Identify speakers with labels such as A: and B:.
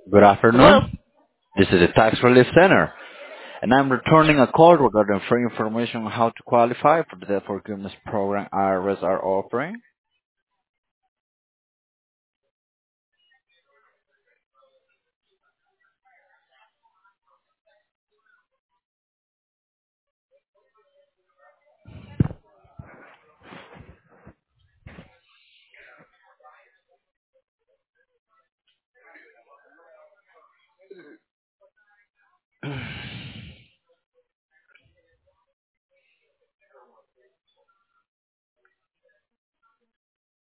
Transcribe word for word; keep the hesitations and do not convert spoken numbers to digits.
A: Good
B: Hello?
A: afternoon. This is the Tax Relief Center, and I'm returning a call regarding free information on how to qualify for the debt forgiveness program I R S are offering.